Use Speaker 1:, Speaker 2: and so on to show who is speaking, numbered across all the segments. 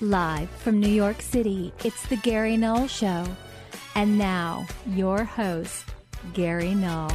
Speaker 1: Live from New York City, it's the Gary Null Show. And now, your host, Gary Null.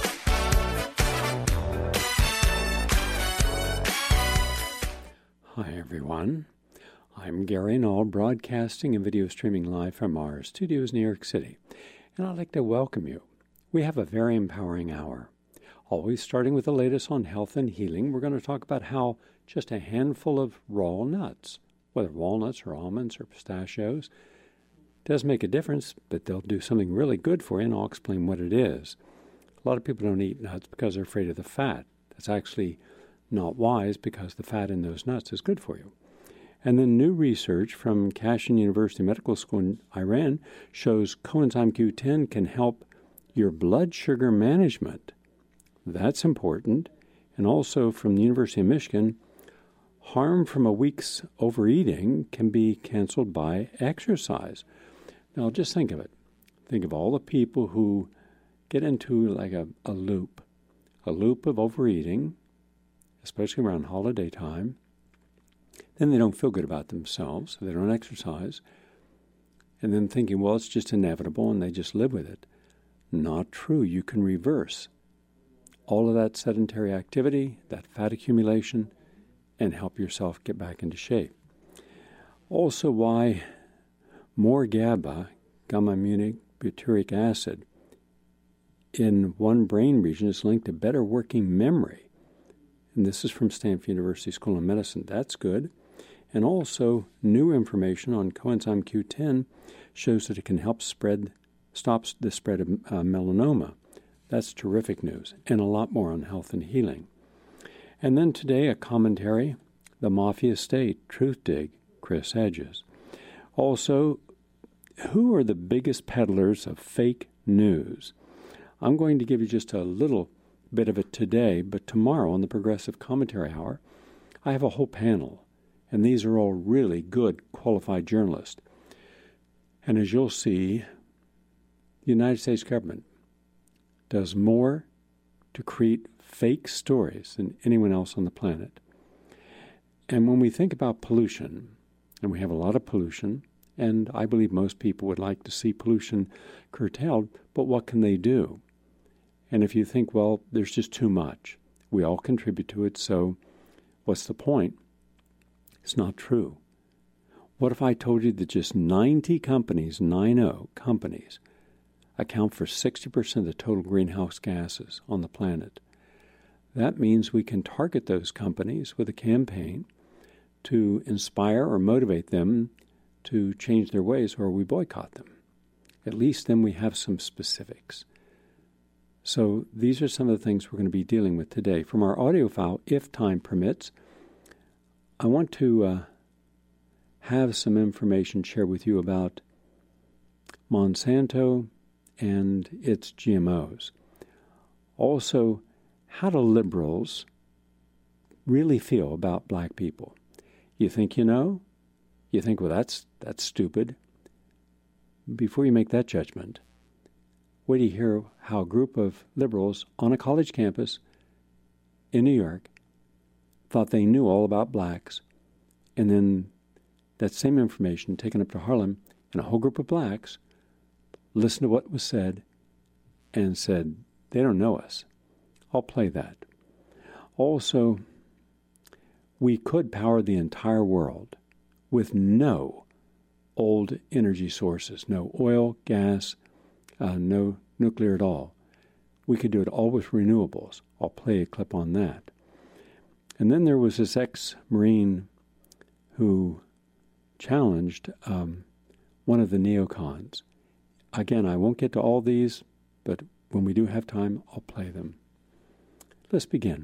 Speaker 2: Hi, everyone. I'm Gary Null, broadcasting and video streaming live from our studios in New York City. And I'd like to welcome you. We have a very empowering hour. Always starting with the latest on health and healing, we're going to talk about how just a handful of raw nuts, whether walnuts or almonds or pistachios, does make a difference, but they'll do something really good for you, and I'll explain what it is. A lot of people don't eat nuts because they're afraid of the fat. That's actually not wise because the fat in those nuts is good for you. And then new research from Kashan University Medical School in Iran shows coenzyme Q10 can help your blood sugar management. That's important. And also from the University of Michigan, harm from a week's overeating can be canceled by exercise. Now, just think of it. Think of all the people who get into like a loop of overeating, especially around holiday time. Then they don't feel good about themselves, so they don't exercise. And then thinking, well, it's just inevitable, and they just live with it. Not true. You can reverse all of that sedentary activity, that fat accumulation, and help yourself get back into shape. Also, why more GABA, gamma-aminobutyric butyric acid, in one brain region is linked to better working memory. And this is from Stanford University School of Medicine. That's good. And also, new information on coenzyme Q10 shows that it can help stop the spread of melanoma. That's terrific news, and a lot more on health and healing. And then today, a commentary, The Mafia State, Truth Dig, Chris Hedges. Also, who are the biggest peddlers of fake news? I'm going to give you just a little bit of it today, but tomorrow on the Progressive Commentary Hour, I have a whole panel, and these are all really good, qualified journalists. And as you'll see, the United States government does more to create fake stories than anyone else on the planet. And when we think about pollution, and we have a lot of pollution, and I believe most people would like to see pollution curtailed, but what can they do? And if you think, well, there's just too much, we all contribute to it, so what's the point? It's not true. What if I told you that just 90 companies, 90 companies, account for 60% of the total greenhouse gases on the planet? That means we can target those companies with a campaign to inspire or motivate them to change their ways, or we boycott them. At least then we have some specifics. So these are some of the things we're going to be dealing with today. From our audio file, if time permits, I want to have some information shared with you about Monsanto and its GMOs. Also, how do liberals really feel about black people? You think you know? You think, well, that's stupid. Before you make that judgment, wait till you hear how a group of liberals on a college campus in New York thought they knew all about blacks, and then that same information taken up to Harlem, and a whole group of blacks listened to what was said and said, they don't know us. I'll play that. Also, we could power the entire world with no old energy sources, no oil, gas, no nuclear at all. We could do it all with renewables. I'll play a clip on that. And then there was this ex-Marine who challenged one of the neocons. Again, I won't get to all these, but when we do have time, I'll play them. Let's begin.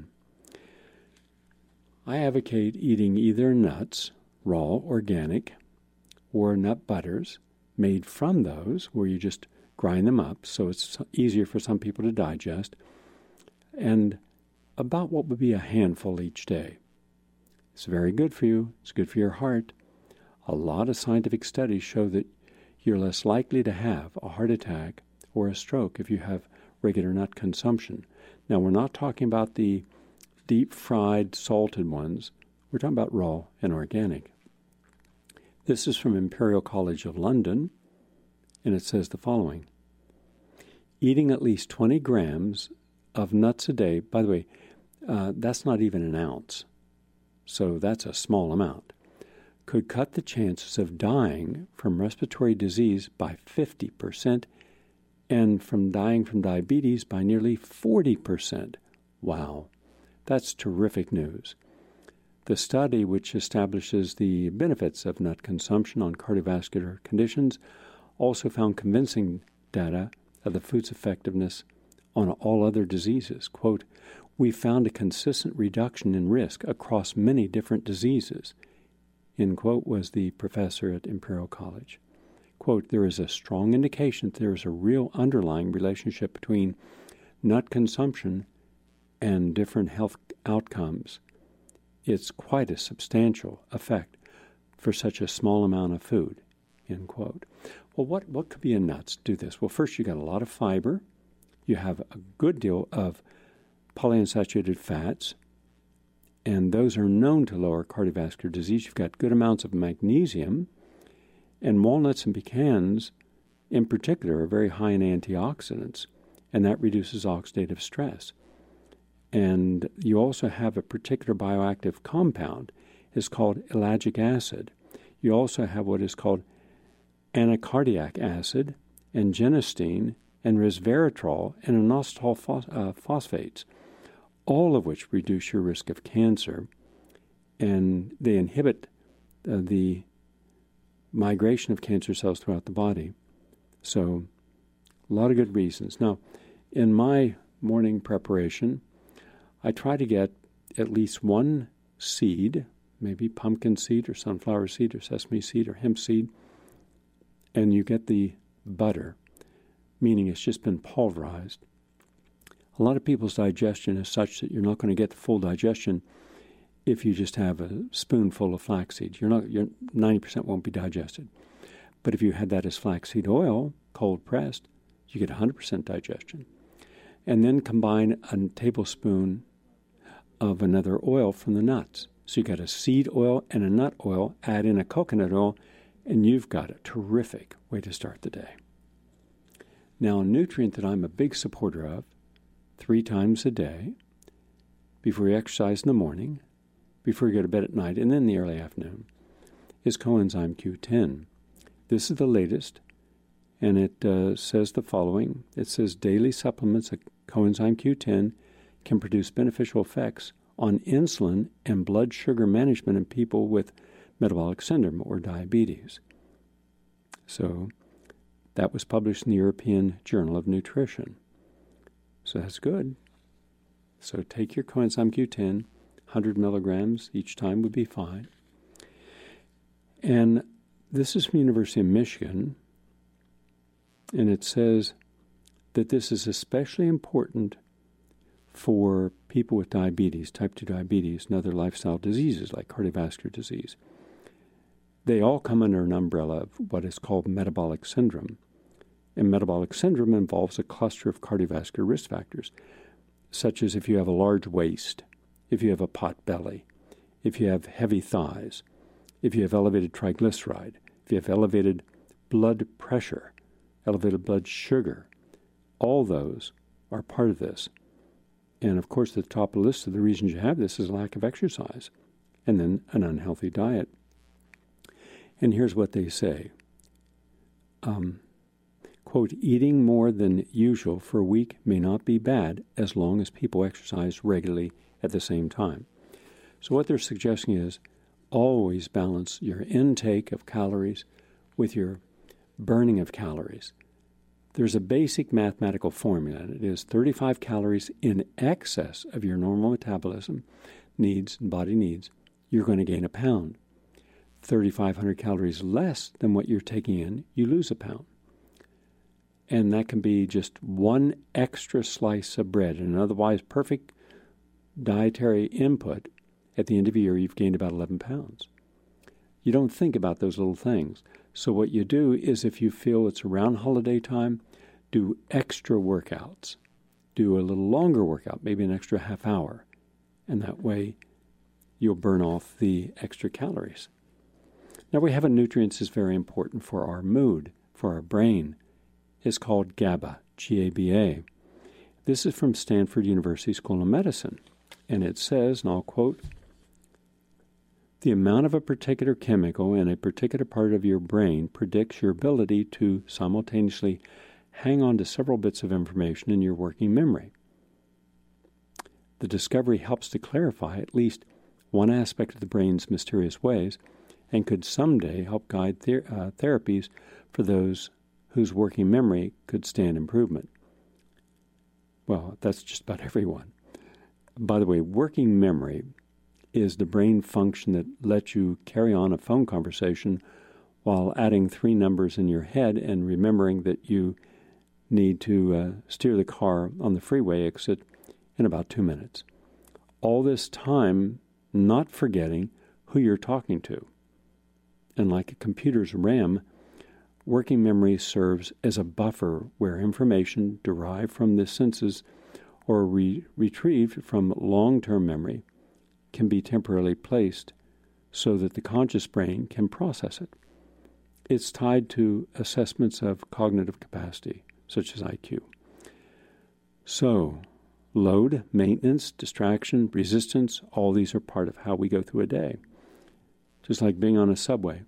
Speaker 2: I advocate eating either nuts, raw, organic, or nut butters made from those, where you just grind them up so it's easier for some people to digest, and about what would be a handful each day. It's very good for you. It's good for your heart. A lot of scientific studies show that you're less likely to have a heart attack or a stroke if you have regular nut consumption. Now, we're not talking about the deep-fried, salted ones. We're talking about raw and organic. This is from Imperial College of London, and it says the following. Eating at least 20 grams of nuts a day, by the way, that's not even an ounce, so that's a small amount, could cut the chances of dying from respiratory disease by 50% and from dying from diabetes by nearly 40%. Wow, that's terrific news. The study, which establishes the benefits of nut consumption on cardiovascular conditions, also found convincing data of the food's effectiveness on all other diseases. Quote, we found a consistent reduction in risk across many different diseases, end quote, was the professor at Imperial College. Quote, there is a strong indication that there is a real underlying relationship between nut consumption and different health outcomes. It's quite a substantial effect for such a small amount of food, end quote. Well, what could be in nuts? Do this. Well, first, you got a lot of fiber. You have a good deal of polyunsaturated fats, and those are known to lower cardiovascular disease. You've got good amounts of magnesium, and walnuts and pecans, in particular, are very high in antioxidants, and that reduces oxidative stress. And you also have a particular bioactive compound. It's called ellagic acid. You also have what is called anacardiac acid and genistein and resveratrol and inositol phosphates, all of which reduce your risk of cancer, and they inhibit the migration of cancer cells throughout the body. So, a lot of good reasons. Now, in my morning preparation, I try to get at least one seed, maybe pumpkin seed or sunflower seed or sesame seed or hemp seed, and you get the butter, meaning it's just been pulverized. A lot of people's digestion is such that you're not going to get the full digestion if you just have a spoonful of flaxseed. Your 90% won't be digested. But if you had that as flaxseed oil, cold pressed, you get 100% digestion. And then combine a tablespoon of another oil from the nuts. So you got a seed oil and a nut oil, add in a coconut oil, and you've got a terrific way to start the day. Now, a nutrient that I'm a big supporter of, 3 times a day, before you exercise in the morning, before you go to bed at night, and then in the early afternoon, is coenzyme Q10. This is the latest, and it says the following. It says daily supplements of coenzyme Q10 can produce beneficial effects on insulin and blood sugar management in people with metabolic syndrome or diabetes. So that was published in the European Journal of Nutrition. So that's good. So take your coenzyme Q10, 100 milligrams each time would be fine. And this is from the University of Michigan, and it says that this is especially important for people with diabetes, type 2 diabetes, and other lifestyle diseases like cardiovascular disease. They all come under an umbrella of what is called metabolic syndrome. And metabolic syndrome involves a cluster of cardiovascular risk factors, such as if you have a large waist, if you have a pot belly, if you have heavy thighs, if you have elevated triglyceride, if you have elevated blood pressure, elevated blood sugar. All those are part of this. And of course, the top of the list of the reasons you have this is lack of exercise and then an unhealthy diet. And here's what they say. Quote, eating more than usual for a week may not be bad as long as people exercise regularly at the same time. So what they're suggesting is always balance your intake of calories with your burning of calories. There's a basic mathematical formula, and it is 35 calories in excess of your normal metabolism needs and body needs, you're going to gain a pound. 3,500 calories less than what you're taking in, you lose a pound. And that can be just one extra slice of bread. And an otherwise perfect dietary input, at the end of a year, you've gained about 11 pounds. You don't think about those little things. So what you do is if you feel it's around holiday time, do extra workouts. Do a little longer workout, maybe an extra half hour. And that way, you'll burn off the extra calories. Now, we have a nutrient that's very important for our mood, for our brain. It's called GABA, G-A-B-A. This is from Stanford University School of Medicine, and it says, and I'll quote, "The amount of a particular chemical in a particular part of your brain predicts your ability to simultaneously hang on to several bits of information in your working memory. The discovery helps to clarify at least one aspect of the brain's mysterious ways and could someday help guide therapies for those whose working memory could stand improvement." Well, that's just about everyone. By the way, working memory is the brain function that lets you carry on a phone conversation while adding 3 numbers in your head and remembering that you need to steer the car on the freeway exit in about 2 minutes. All this time not forgetting who you're talking to. And like a computer's RAM, working memory serves as a buffer where information derived from the senses or retrieved from long-term memory can be temporarily placed so that the conscious brain can process it. It's tied to assessments of cognitive capacity, such as IQ. So, load, maintenance, distraction, resistance, all these are part of how we go through a day. Just like being on a subway.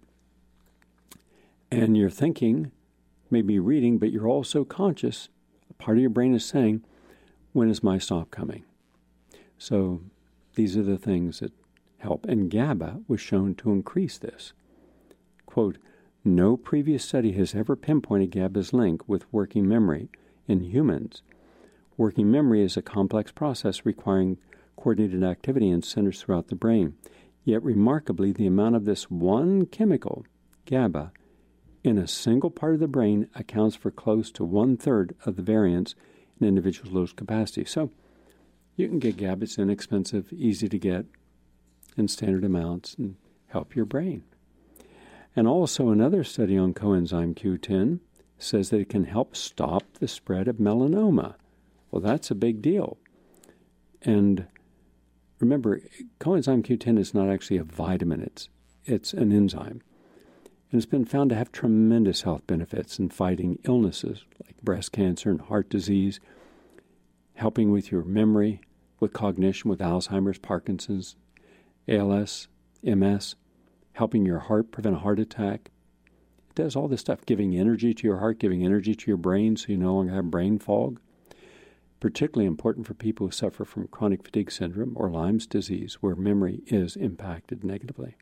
Speaker 2: And you're thinking, maybe reading, but you're also conscious. A part of your brain is saying, when is my stop coming? So these are the things that help. And GABA was shown to increase this. Quote, "No previous study has ever pinpointed GABA's link with working memory in humans. Working memory is a complex process requiring coordinated activity in centers throughout the brain. Yet remarkably, the amount of this one chemical, GABA, in a single part of the brain accounts for close to 1/3 of the variance in individuals' low capacity." So you can get GABA. It's inexpensive, easy to get, in standard amounts, and help your brain. And also another study on coenzyme Q10 says that it can help stop the spread of melanoma. Well, that's a big deal. And remember, coenzyme Q10 is not actually a vitamin. It's an enzyme. And it's been found to have tremendous health benefits in fighting illnesses like breast cancer and heart disease, helping with your memory, with cognition, with Alzheimer's, Parkinson's, ALS, MS, helping your heart prevent a heart attack. It does all this stuff, giving energy to your heart, giving energy to your brain so you no longer have brain fog. Particularly important for people who suffer from chronic fatigue syndrome or Lyme's disease, where memory is impacted negatively.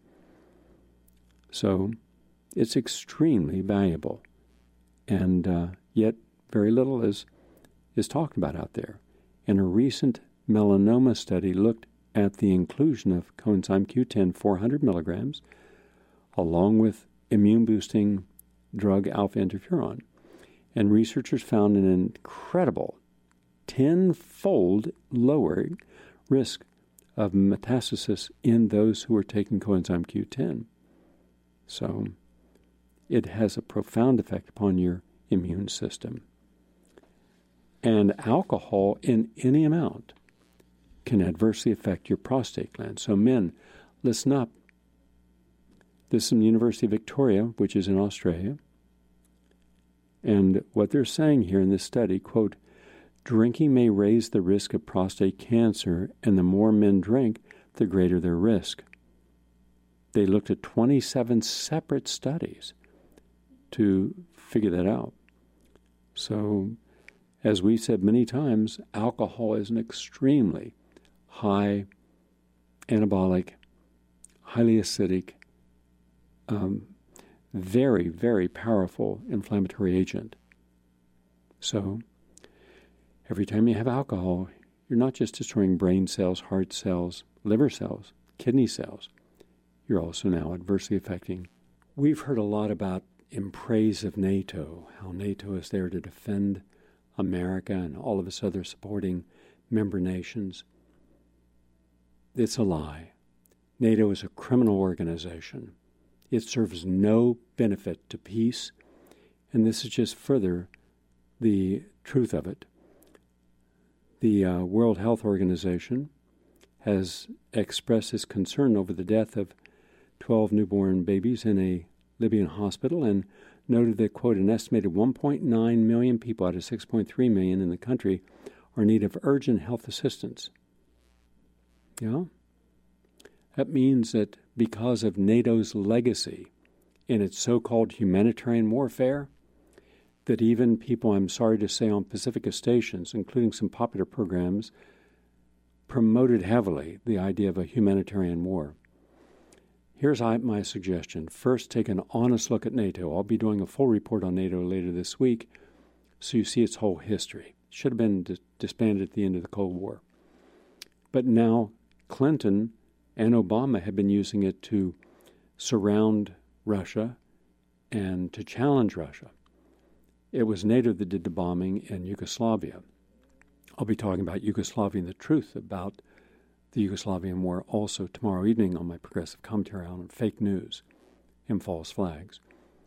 Speaker 2: So it's extremely valuable, and yet very little is talked about out there. And a recent melanoma study looked at the inclusion of coenzyme Q10 400 milligrams along with immune-boosting drug alpha interferon. And researchers found an incredible 10-fold lower risk of metastasis in those who are taking coenzyme Q10. So it has a profound effect upon your immune system. And alcohol in any amount can adversely affect your prostate gland. So men, listen up. This is from the University of Victoria, which is in Australia. And what they're saying here in this study, quote, "Drinking may raise the risk of prostate cancer, and the more men drink, the greater their risk." They looked at 27 separate studies to figure that out. So, as we've said many times, alcohol is an extremely high anabolic, highly acidic, very, very powerful inflammatory agent. So, every time you have alcohol, you're not just destroying brain cells, heart cells, liver cells, kidney cells. You're also now adversely affecting. We've heard a lot about in praise of NATO, how NATO is there to defend America and all of its other supporting member nations. It's a lie. NATO is a criminal organization. It serves no benefit to peace, and this is just further the truth of it. The World Health Organization has expressed its concern over the death of 12 newborn babies in a Libyan hospital and noted that, quote, an estimated 1.9 million people out of 6.3 million in the country are in need of urgent health assistance. Yeah? That means that because of NATO's legacy in its so-called humanitarian warfare, that even people, I'm sorry to say, on Pacifica stations, including some popular programs, promoted heavily the idea of a humanitarian war. Here's my suggestion. First, take an honest look at NATO. I'll be doing a full report on NATO later this week, so you see its whole history. It should have been disbanded at the end of the Cold War. But now Clinton and Obama have been using it to surround Russia and to challenge Russia. It was NATO that did the bombing in Yugoslavia. I'll be talking about Yugoslavia and the truth about the Yugoslavian war also tomorrow evening on my progressive commentary on fake news and false flags.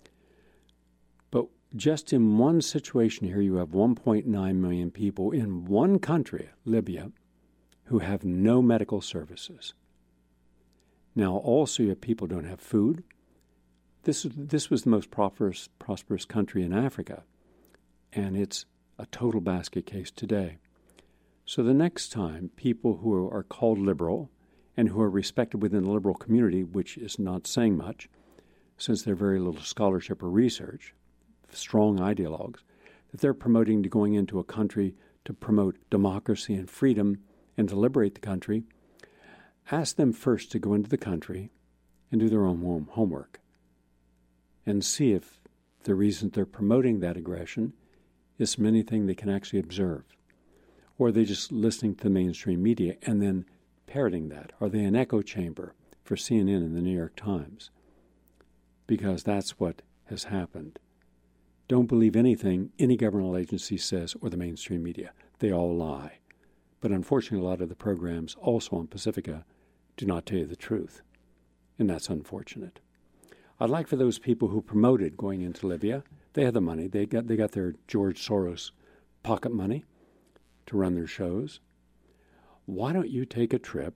Speaker 2: But just in one situation here, you have 1.9 million people in one country, Libya, who have no medical services. Now, also, you have people who don't have food. This was the most prosperous country in Africa, and it's a total basket case today. So the next time people who are called liberal and who are respected within the liberal community, which is not saying much, since there's very little scholarship or research, strong ideologues, that they're promoting to going into a country to promote democracy and freedom and to liberate the country, ask them first to go into the country and do their own homework and see if the reason they're promoting that aggression is from anything they can actually observe. Or are they just listening to the mainstream media and then parroting that? Are they an echo chamber for CNN and the New York Times? Because that's what has happened. Don't believe anything any governmental agency says or the mainstream media. They all lie. But unfortunately, a lot of the programs also on Pacifica do not tell you the truth. And that's unfortunate. I'd like for those people who promoted going into Libya, they had the money. They got their George Soros pocket money to run their shows. Why don't you take a trip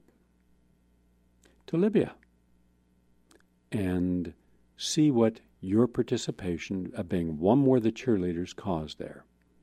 Speaker 2: to Libya and see what your participation of being one more of the cheerleaders caused there?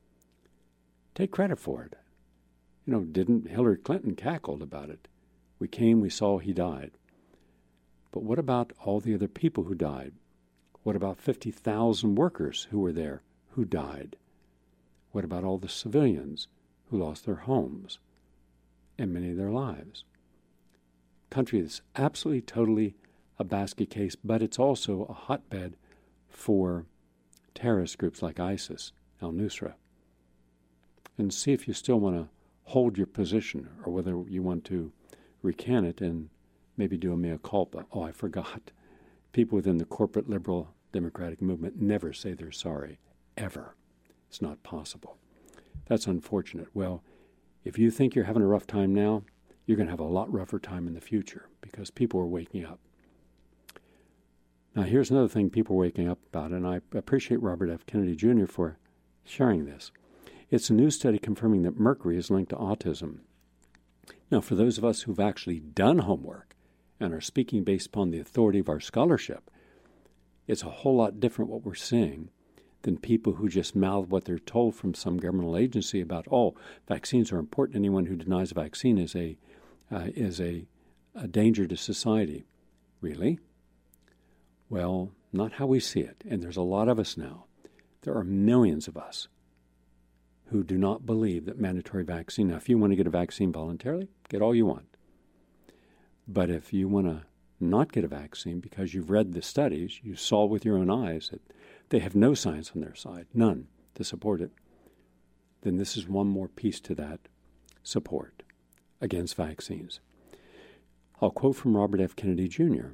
Speaker 2: Take credit for it. Didn't Hillary Clinton cackled about it? We came, we saw, he died. But what about all the other people who died? What about 50,000 workers who were there who died? What about all the civilians who lost their homes and many of their lives? Country that's absolutely, totally a basket case, but it's also a hotbed for terrorist groups like ISIS, al-Nusra. And see if you still want to hold your position or whether you want to recant it and maybe do a mea culpa. Oh, I forgot. People within the corporate liberal democratic movement never say they're sorry, ever. It's not possible. That's unfortunate. Well, if you think you're having a rough time now, you're going to have a lot rougher time in the future because people are waking up. Now, here's another thing people are waking up about, and I appreciate Robert F. Kennedy Jr. for sharing this. It's a new study confirming that mercury is linked to autism. Now, for those of us who've actually done homework and are speaking based upon the authority of our scholarship, it's a whole lot different what we're seeing than people who just mouth what they're told from some governmental agency about, vaccines are important. Anyone who denies a vaccine is a danger to society. Really? Well, not how we see it. And there's a lot of us now. There are millions of us who do not believe that mandatory vaccine. Now, if you want to get a vaccine voluntarily, get all you want. But if you want to not get a vaccine because you've read the studies, you saw with your own eyes that they have no science on their side, none, to support it, then this is one more piece to that support against vaccines. I'll quote from Robert F. Kennedy Jr.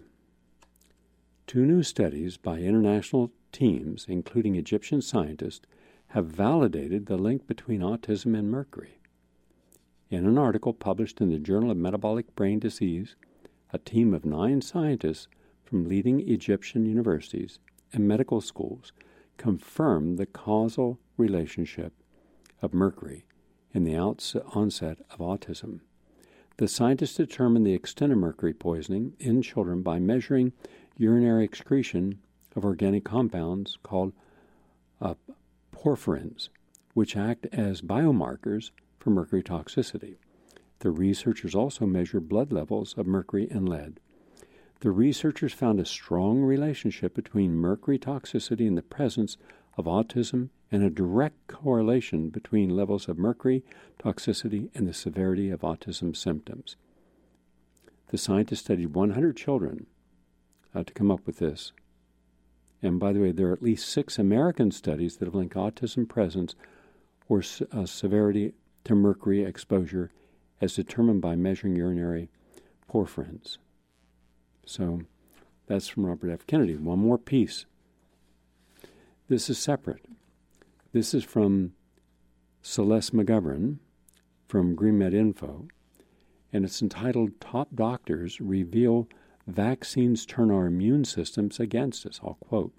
Speaker 2: 2 new studies by international teams, including Egyptian scientists, have validated the link between autism and mercury. In an article published in the Journal of Metabolic Brain Disease, a team of 9 scientists from leading Egyptian universities and medical schools confirmed the causal relationship of mercury in the onset of autism. The scientists determined the extent of mercury poisoning in children by measuring urinary excretion of organic compounds called porphyrins, which act as biomarkers for mercury toxicity. The researchers also measured blood levels of mercury and lead. The researchers found a strong relationship between mercury toxicity and the presence of autism and a direct correlation between levels of mercury toxicity and the severity of autism symptoms. The scientists studied 100 children to come up with this. And by the way, there are at least 6 American studies that have linked autism presence or severity to mercury exposure as determined by measuring urinary porphyrins. So that's from Robert F. Kennedy. One more piece. This is separate. This is from Celeste McGovern from GreenMed Info, and it's entitled Top Doctors Reveal Vaccines Turn Our Immune Systems Against Us. I'll quote.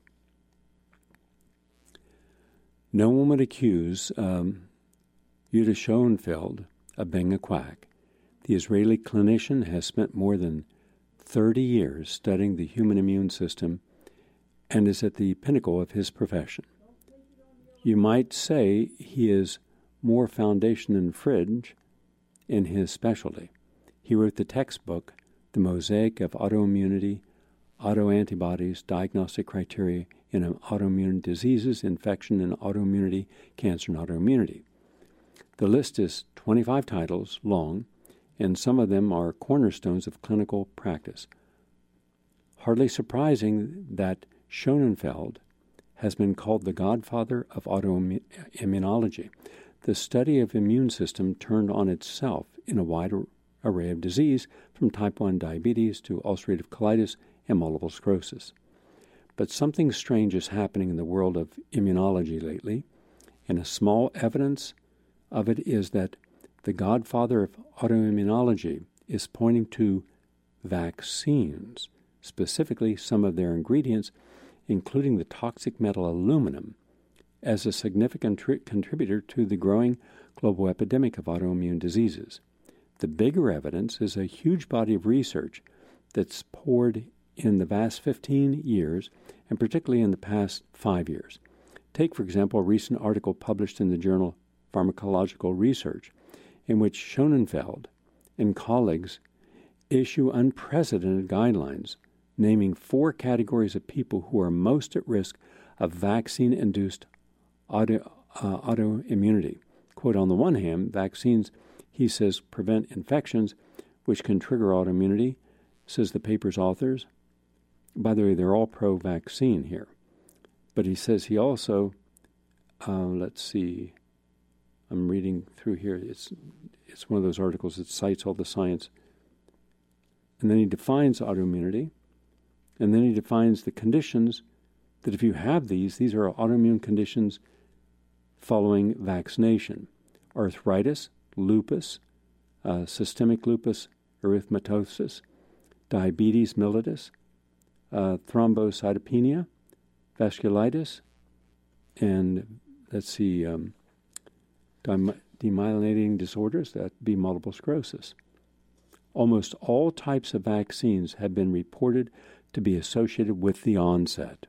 Speaker 2: No one would accuse Yuda Schoenfeld of being a quack. The Israeli clinician has spent more than 30 years studying the human immune system and is at the pinnacle of his profession. You might say he is more foundation than fringe in his specialty. He wrote the textbook, The Mosaic of Autoimmunity, Autoantibodies, Diagnostic Criteria in Autoimmune Diseases, Infection and Autoimmunity, Cancer and Autoimmunity. The list is 25 titles long, and some of them are cornerstones of clinical practice. Hardly surprising that Schoenfeld has been called the godfather of autoimmunology. The study of immune system turned on itself in a wide array of disease, from type 1 diabetes to ulcerative colitis and multiple sclerosis. But something strange is happening in the world of immunology lately, and a small evidence of it is that the godfather of autoimmunology is pointing to vaccines, specifically some of their ingredients, including the toxic metal aluminum, as a significant contributor to the growing global epidemic of autoimmune diseases. The bigger evidence is a huge body of research that's poured in the past 15 years, and particularly in the past 5 years. Take, for example, a recent article published in the journal Pharmacological Research, in which Schoenfeld and colleagues issue unprecedented guidelines naming 4 categories of people who are most at risk of vaccine-induced autoimmunity. Quote, on the one hand, vaccines, he says, prevent infections, which can trigger autoimmunity, says the paper's authors. By the way, they're all pro-vaccine here. But he says he also, let's see, I'm reading through here. It's one of those articles that cites all the science. And then he defines autoimmunity. And then he defines the conditions that if you have these are autoimmune conditions following vaccination. Arthritis, lupus, systemic lupus erythematosus, diabetes mellitus, thrombocytopenia, vasculitis, and let's see, demyelinating disorders, that would be multiple sclerosis. Almost all types of vaccines have been reported to be associated with the onset.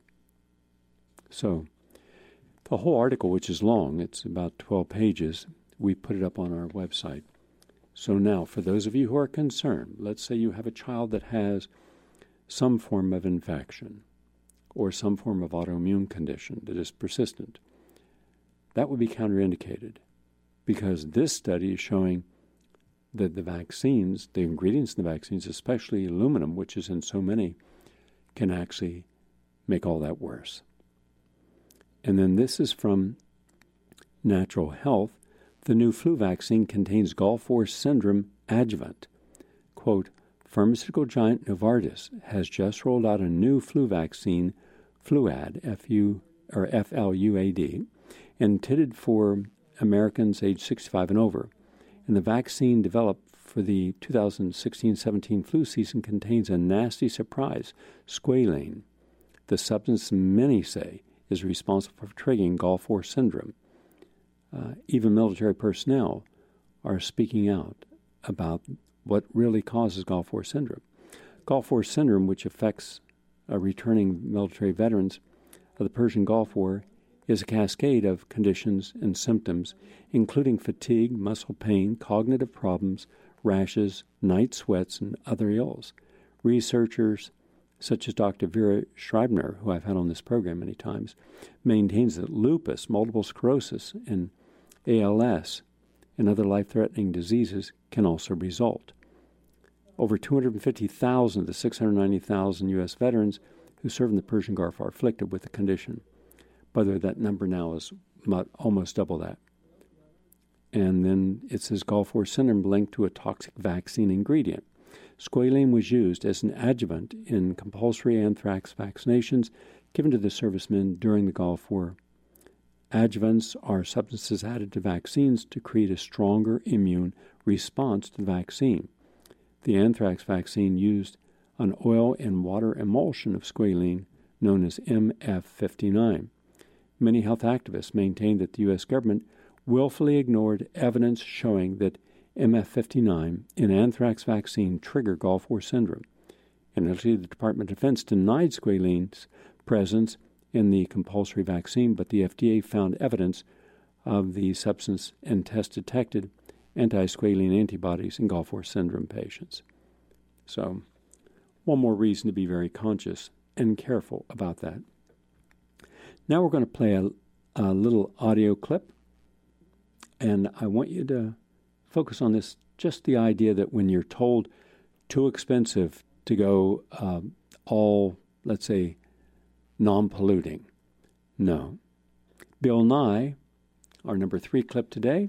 Speaker 2: So, the whole article, which is long, it's about 12 pages, we put it up on our website. So now, for those of you who are concerned, let's say you have a child that has some form of infection or some form of autoimmune condition that is persistent. That would be counterindicated because this study is showing that the vaccines, the ingredients in the vaccines, especially aluminum, which is in so many, can actually make all that worse. And then this is from Natural Health. The new flu vaccine contains Gulf War syndrome adjuvant. Quote, pharmaceutical giant Novartis has just rolled out a new flu vaccine, Fluad, F-L-U-A-D, intended for Americans age 65 and over. And the vaccine developed for the 2016-17 flu season contains a nasty surprise, squalane, the substance many say is responsible for triggering Gulf War syndrome. Even military personnel are speaking out about what really causes Gulf War syndrome. Gulf War syndrome, which affects returning military veterans of the Persian Gulf War, is a cascade of conditions and symptoms, including fatigue, muscle pain, cognitive problems, rashes, night sweats, and other ills. Researchers such as Dr. Vera Schreibner, who I've had on this program many times, maintains that lupus, multiple sclerosis, and ALS and other life-threatening diseases can also result. Over 250,000 of the 690,000 U.S. veterans who served in the Persian Gulf are afflicted with the condition. By the way, that number now is almost double that. And then it says Gulf War syndrome linked to a toxic vaccine ingredient. Squalene was used as an adjuvant in compulsory anthrax vaccinations given to the servicemen during the Gulf War. Adjuvants are substances added to vaccines to create a stronger immune response to the vaccine. The anthrax vaccine used an oil and water emulsion of squalene known as MF59. Many health activists maintain that the U.S. government willfully ignored evidence showing that MF59 in anthrax vaccine trigger Gulf War syndrome. Initially, the Department of Defense denied squalene's presence in the compulsory vaccine, but the FDA found evidence of the substance and detected anti-squalene antibodies in Gulf War syndrome patients. So, one more reason to be very conscious and careful about that. Now we're going to play a little audio clip, and I want you to focus on this, just the idea that when you're told too expensive to go all, let's say, non-polluting. No. Bill Nye, our number 3 clip today,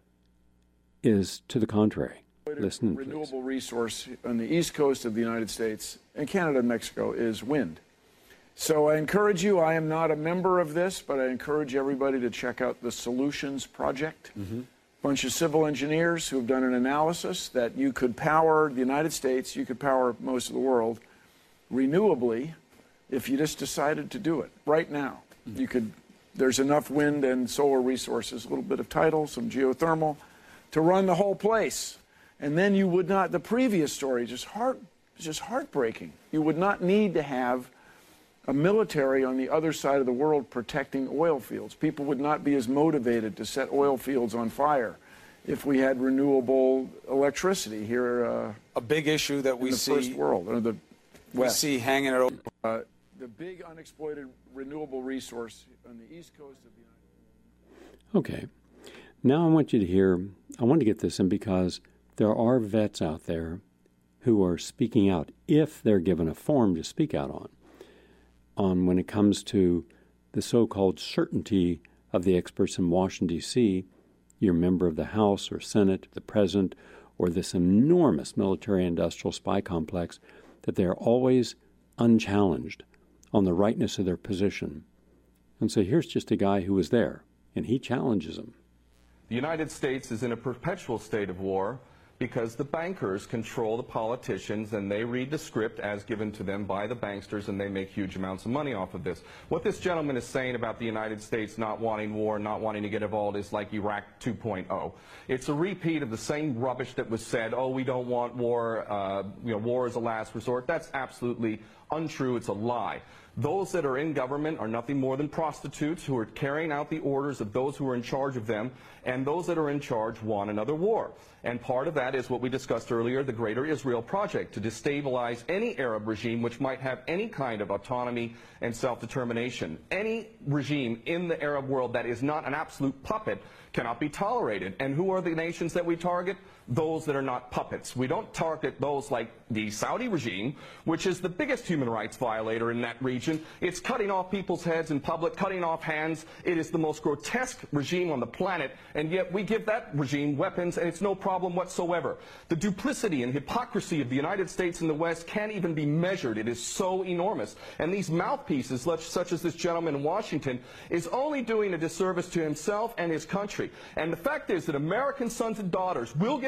Speaker 2: is to the contrary. Listen, please.
Speaker 3: Renewable resource on the east coast of the United States and Canada and Mexico is wind. So I encourage you, I am not a member of this, but I encourage everybody to check out the Solutions Project. Bunch of civil engineers who have done an analysis that you could power the United States, you could power most of the world renewably if you just decided to do it right now. You could, there's enough wind and solar resources, a little bit of tidal, some geothermal, to run the whole place. And then you would not, the previous story, just heartbreaking. You would not need to have a military on the other side of the world protecting oil fields. People would not be as motivated to set oil fields on fire if we had renewable electricity here.
Speaker 4: A big issue that we see
Speaker 3: in the first world, or the West.
Speaker 4: We see hanging it over.
Speaker 3: The big unexploited renewable resource on the east coast of the United States.
Speaker 2: Okay. Now I want you to hear, I want to get this in because there are vets out there who are speaking out if they're given a forum to speak out on when it comes to the so-called certainty of the experts in Washington, D.C., you're a member of the House or Senate, the President, or this enormous military-industrial spy complex, that they're always unchallenged on the rightness of their position. And so here's just a guy who was there, and he challenges them.
Speaker 5: The United States is in a perpetual state of war because the bankers control the politicians and they read the script as given to them by the banksters and they make huge amounts of money off of this. What this gentleman is saying about the United States not wanting war, not wanting to get involved is like Iraq 2.0. It's a repeat of the same rubbish that was said, oh, we don't want war, war is a last resort. That's absolutely untrue. It's a lie. Those that are in government are nothing more than prostitutes who are carrying out the orders of those who are in charge of them, and those that are in charge want another war. And part of that is what we discussed earlier, the Greater Israel Project, to destabilize any Arab regime which might have any kind of autonomy and self-determination. Any regime in the Arab world that is not an absolute puppet cannot be tolerated. And who are the nations that we target? Those that are not puppets. We don't target those like the Saudi regime, which is the biggest human rights violator in that region. It's cutting off people's heads in public, cutting off hands. It is the most grotesque regime on the planet, and yet we give that regime weapons, and it's no problem whatsoever. The duplicity and hypocrisy of the United States and the West can't even be measured. It is so enormous. And these mouthpieces, such as this gentleman in Washington, is only doing a disservice to himself and his country. And the fact is that American sons and daughters will get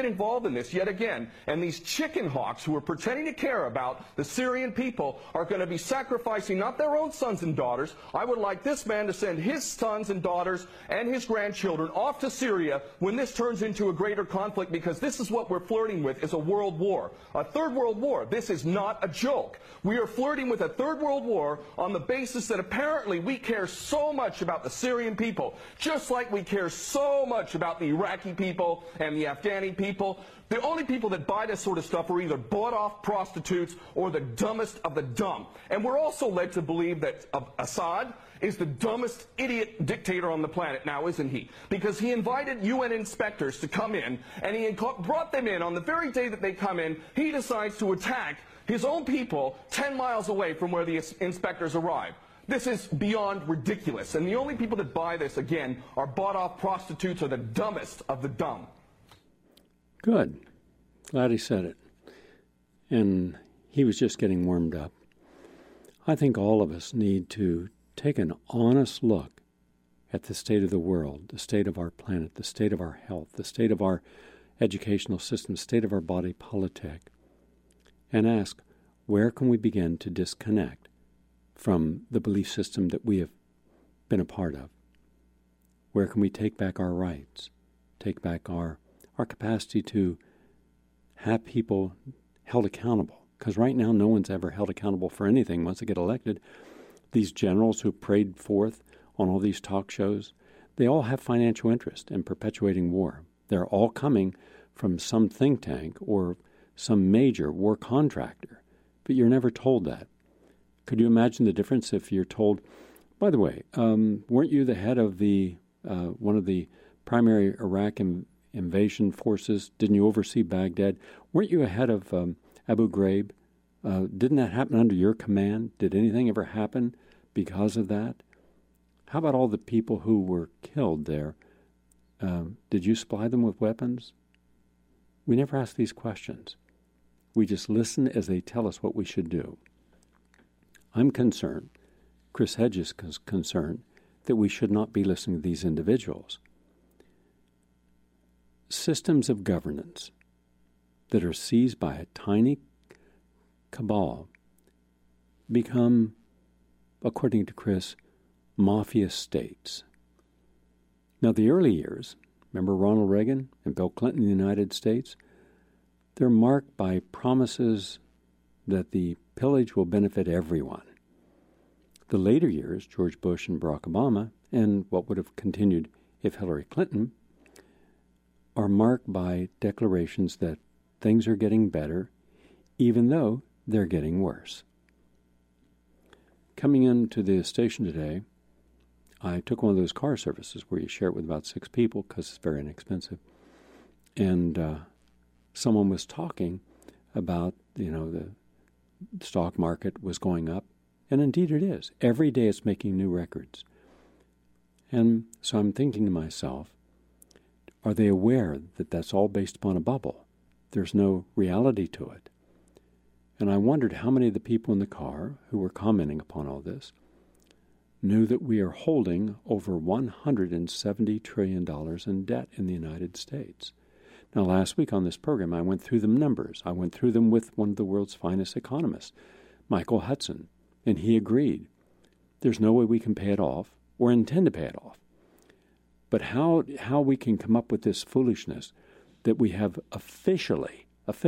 Speaker 5: involved in this yet again, and these chicken hawks who are pretending to care about the Syrian people are going to be sacrificing not their own sons and daughters. I would like this man to send his sons and daughters and his grandchildren off to Syria when this turns into a greater conflict, because this is what we're flirting with, is a world war. A third world war. This is not a joke. We are flirting with a third world war on the basis that apparently we care so much about the Syrian people, just like we care so much about the Iraqi people and the Afghani people. The only people that buy this sort of stuff are either bought-off prostitutes or the dumbest of the dumb. And we're also led to believe that Assad is the dumbest idiot dictator on the planet now, isn't he? Because he invited UN inspectors to come in, and he brought them in. On the very day that they come in, he decides to attack his own people 10 miles away from where the inspectors arrive. This is beyond ridiculous. And the only people that buy this, again, are bought-off prostitutes or the dumbest of the dumb.
Speaker 2: Good. Glad he said it. And he was just getting warmed up. I think all of us need to take an honest look at the state of the world, the state of our planet, the state of our health, the state of our educational system, the state of our body politic, and ask, where can we begin to disconnect from the belief system that we have been a part of? Where can we take back our rights, take back our capacity to have people held accountable? Because right now no one's ever held accountable for anything once they get elected. These generals who prayed forth on all these talk shows, they all have financial interest in perpetuating war. They're all coming from some think tank or some major war contractor, but you're never told that. Could you imagine the difference if you're told, by the way, weren't you the head of the one of the primary Iraq invasion forces? Didn't you oversee Baghdad? Weren't you ahead of Abu Ghraib? Didn't that happen under your command? Did anything ever happen because of that? How about all the people who were killed there? Did you supply them with weapons? We never ask these questions. We just listen as they tell us what we should do. I'm concerned, Chris Hedges is concerned, that we should not be listening to these individuals. Systems of governance that are seized by a tiny cabal become, according to Chris, mafia states. Now, the early years, remember Ronald Reagan and Bill Clinton in the United States? They're marked by promises that the pillage will benefit everyone. The later years, George Bush and Barack Obama, and what would have continued if Hillary Clinton, are marked by declarations that things are getting better, even though they're getting worse. Coming into the station today, I took one of those car services where you share it with about 6 people because it's very inexpensive. And someone was talking about, the stock market was going up. And indeed it is. Every day it's making new records. And so I'm thinking to myself, are they aware that that's all based upon a bubble? There's no reality to it. And I wondered how many of the people in the car who were commenting upon all this knew that we are holding over $170 trillion in debt in the United States. Now, last week on this program, I went through the numbers. I went through them with one of the world's finest economists, Michael Hudson, and he agreed. There's no way we can pay it off or intend to pay it off. But how we can come up with this foolishness that we have officially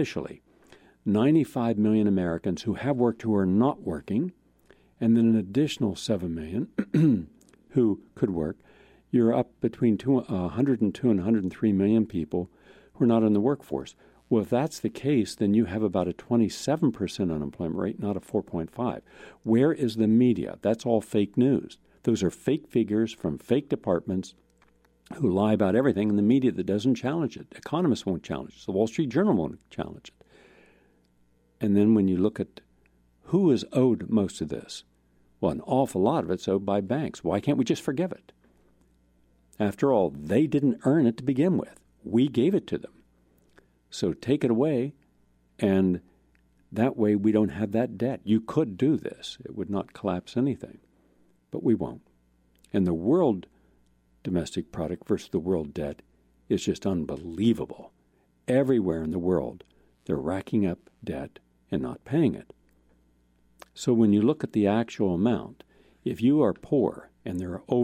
Speaker 2: 95 million Americans who have worked who are not working, and then an additional 7 million who could work, you're up between 102 and 103 million people who are not in the workforce. Well, if that's the case, then you have about a 27% unemployment rate, not a 4.5. Where is the media? That's all fake news. Those are fake figures from fake departments who lie about everything, and the media that doesn't challenge it. Economists won't challenge it. The Wall Street Journal won't challenge it. And then when you look at who is owed most of this, well, an awful lot of it's owed by banks. Why can't we just forgive it? After all, they didn't earn it to begin with. We gave it to them. So take it away, and that way we don't have that debt. You could do this. It would not collapse anything, but we won't. And the world domestic product versus the world debt is just unbelievable. everywhere in the world, they're racking up debt and not paying it. So when you look at the actual amount, if you are poor, and there are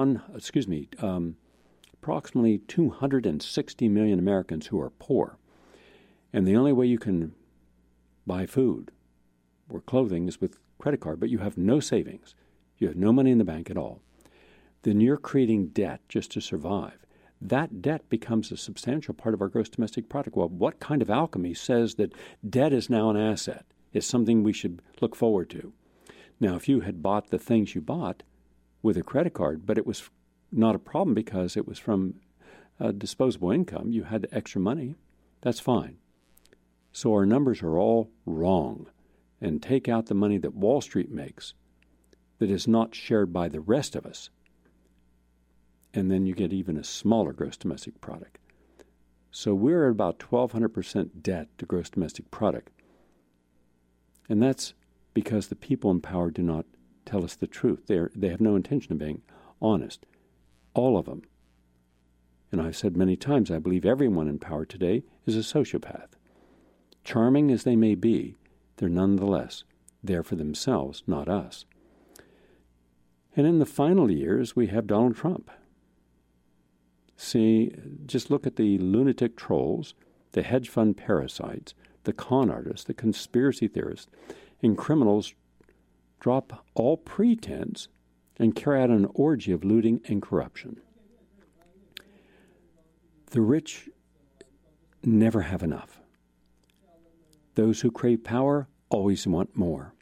Speaker 2: approximately 260 million Americans who are poor, and the only way you can buy food or clothing is with credit card, but you have no savings, you have no money in the bank at all, then you're creating debt just to survive. That debt becomes a substantial part of our gross domestic product. Well, what kind of alchemy says that debt is now an asset? It's something we should look forward to. Now, if you had bought the things you bought with a credit card, but it was not a problem because it was from disposable income, you had extra money, that's fine. So our numbers are all wrong. And take out the money that Wall Street makes that is not shared by the rest of us, and then you get even a smaller gross domestic product. So we're at about 1,200% debt to gross domestic product. And that's because the people in power do not tell us the truth. They have no intention of being honest. All of them. And I've said many times, I believe everyone in power today is a sociopath. Charming as they may be, they're nonetheless there for themselves, not us. And in the final years, we have Donald Trump. See, just look at the lunatic trolls, the hedge fund parasites, the con artists, the conspiracy theorists, and criminals drop all pretense and carry out an orgy of looting and corruption. The rich never have enough. Those who crave power always want more.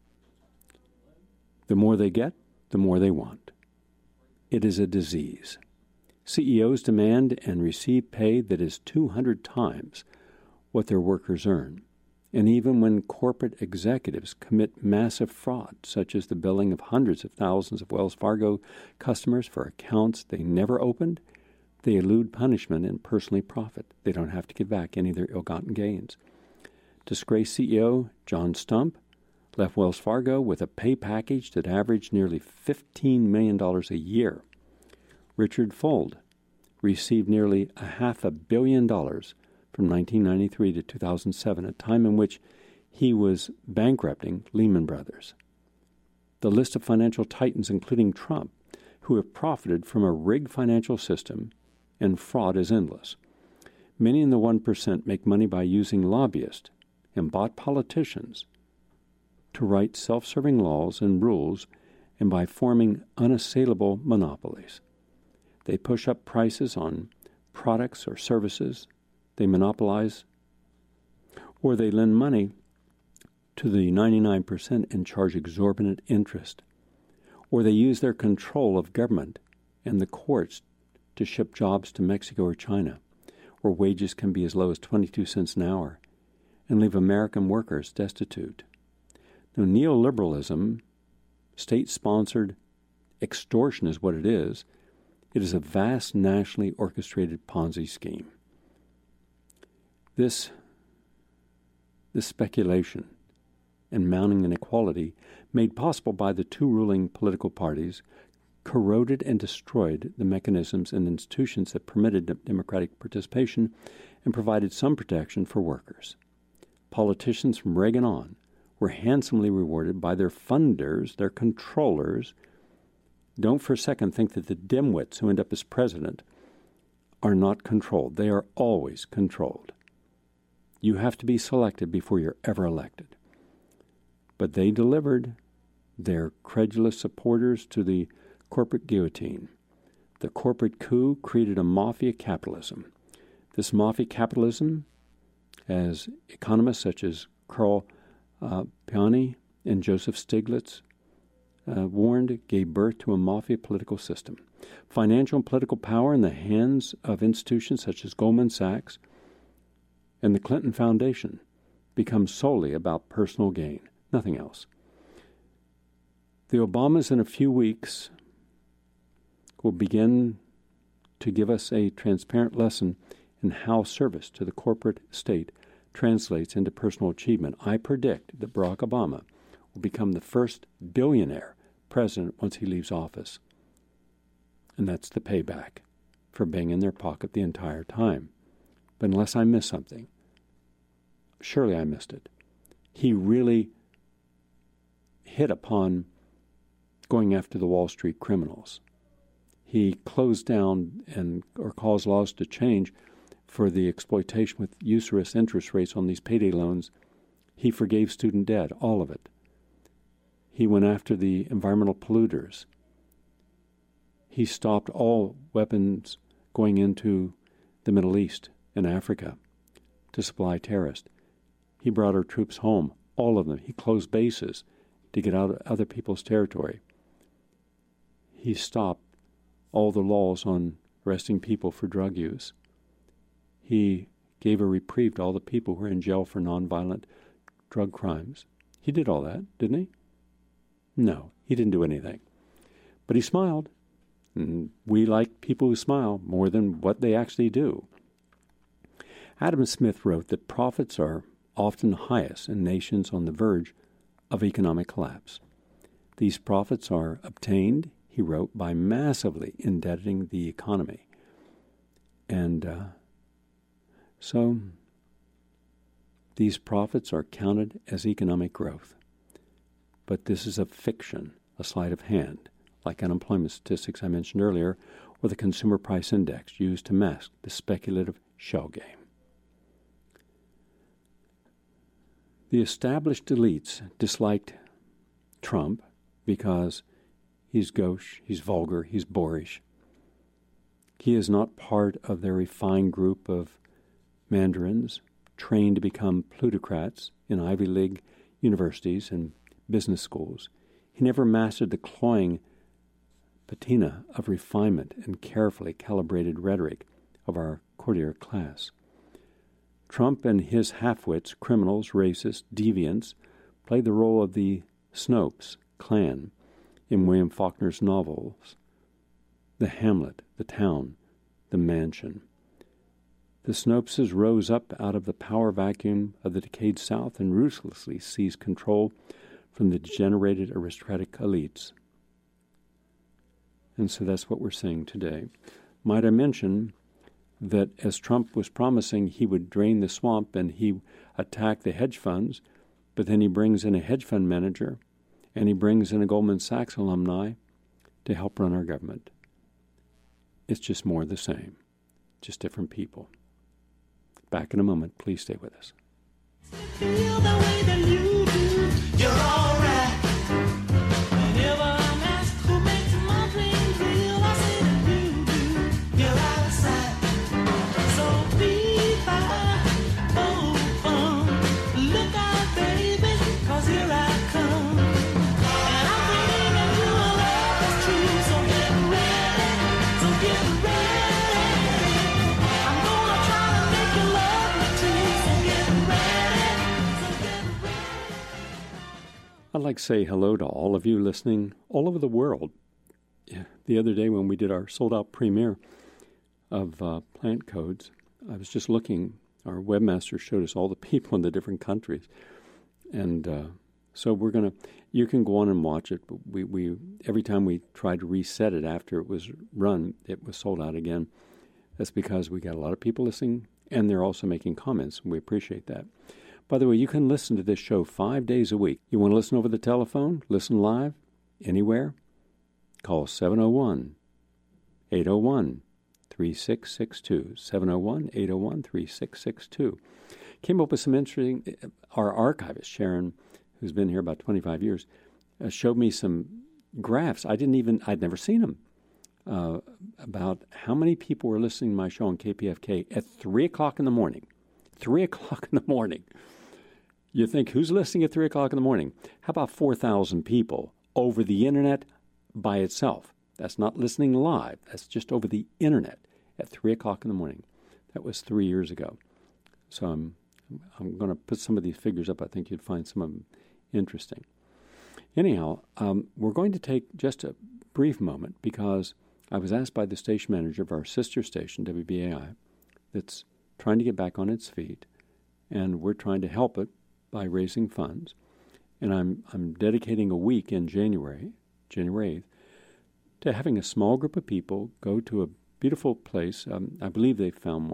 Speaker 2: The more they get, the more they want. It is a disease. CEOs demand and receive pay that is 200 times what their workers earn. And even when corporate executives commit massive fraud, such as the billing of hundreds of thousands of Wells Fargo customers for accounts they never opened, they elude punishment and personally profit. They don't have to give back any of their ill-gotten gains. Disgraced CEO John Stump left Wells Fargo with a pay package that averaged nearly $15 million a year. Richard Fuld received nearly $500 million from 1993 to 2007, a time in which he was bankrupting Lehman Brothers. The list of financial titans, including Trump, who have profited from a rigged financial system and fraud, is endless. Many in the 1% make money by using lobbyists and bought politicians to write self-serving laws and rules, and by forming unassailable monopolies. They push up prices on products or services they monopolize, or they lend money to the 99% and charge exorbitant interest, or they use their control of government and the courts to ship jobs to Mexico or China, where wages can be as low as 22 cents an hour, and leave American workers destitute. Now, neoliberalism, state-sponsored extortion is what it is. It is a vast nationally orchestrated Ponzi scheme. This speculation and mounting inequality, made possible by the two ruling political parties, corroded and destroyed the mechanisms and institutions that permitted democratic participation and provided some protection for workers. Politicians from Reagan on were handsomely rewarded by their funders, their controllers. Don't for a second think that the dimwits who end up as president are not controlled. They are always controlled. You have to be selected before you're ever elected. But they delivered their credulous supporters to the corporate guillotine. The corporate coup created a mafia capitalism. This mafia capitalism, as economists such as Carl Paoni and Joseph Stiglitz warned, gave birth to a mafia political system. Financial and political power in the hands of institutions such as Goldman Sachs and the Clinton Foundation becomes solely about personal gain, nothing else. The Obamas in a few weeks will begin to give us a transparent lesson in how service to the corporate state translates into personal achievement. I predict that Barack Obama will become the first billionaire president once he leaves office. And that's the payback for being in their pocket the entire time. But unless I missed something, surely I missed it, he really hit upon going after the Wall Street criminals. He closed down or caused laws to change for the exploitation with usurious interest rates on these payday loans. He forgave student debt, all of it. He went after the environmental polluters. He stopped all weapons going into the Middle East and Africa to supply terrorists. He brought our troops home, all of them. He closed bases to get out of other people's territory. He stopped all the laws on arresting people for drug use. He gave a reprieve to all the people who were in jail for nonviolent drug crimes. He did all that, didn't he? No, he didn't do anything. But he smiled. And we like people who smile more than what they actually do. Adam Smith wrote that profits are often highest in nations on the verge of economic collapse. These profits are obtained, he wrote, by massively indebting the economy. And so these profits are counted as economic growth. But this is a fiction, a sleight of hand, like unemployment statistics I mentioned earlier, or the consumer price index used to mask the speculative shell game. The established elites disliked Trump because he's gauche, he's vulgar, he's boorish. He is not part of their refined group of mandarins trained to become plutocrats in Ivy League universities and business schools. He never mastered the cloying patina of refinement and carefully calibrated rhetoric of our courtier class. Trump and his half-wits, criminals, racists, deviants, played the role of the Snopes clan in William Faulkner's novels, The Hamlet, The Town, The Mansion. The Snopeses rose up out of the power vacuum of the decayed South and ruthlessly seized control from the degenerated aristocratic elites. And so that's what we're seeing today. Might I mention that as Trump was promising he would drain the swamp and he attacked the hedge funds, but then he brings in a hedge fund manager and he brings in a Goldman Sachs alumni to help run our government. It's just more of the same, just different people. Back in a moment. Please stay with us.
Speaker 6: Feel the way that you do, you're all right. Whenever I'm asked who makes my dreams real, I say that you do, you're out of sight. So be fine, oh fun, look out baby, 'cause here I come. And I'm bringing you a love that's true, so get ready, so get ready. I'm gonna try to make you love me too, so get ready, so get ready.
Speaker 2: I'd like to say hello to all of you listening all over the world. The other day when we did our sold-out premiere of Plant Codes, I was just looking. Our webmaster showed us all the people in the different countries. And so you can go on and watch it. But we every time we tried to reset it after it was run, it was sold out again. That's because we got a lot of people listening, and they're also making comments, and we appreciate that. By the way, you can listen to this show 5 days a week. You want to listen over the telephone, listen live, anywhere? Call 701-801-3662, 701-801-3662. Came up with some interesting, our archivist, Sharon, who's been here about 25 years, showed me some graphs. I'd never seen them, about how many people were listening to my show on KPFK at 3 o'clock in the morning. 3 o'clock in the morning. You think, who's listening at 3 o'clock in the morning? How about 4,000 people over the internet by itself? That's not listening live. That's just over the internet at 3 o'clock in the morning. That was 3 years ago. So I'm going to put some of these figures up. I think you'd find some of them interesting. Anyhow, we're going to take just a brief moment because I was asked by the station manager of our sister station, WBAI, that's trying to get back on its feet, and we're trying to help it by raising funds. And I'm dedicating a week in January 8th, to having a small group of people go to a beautiful place. I believe they found one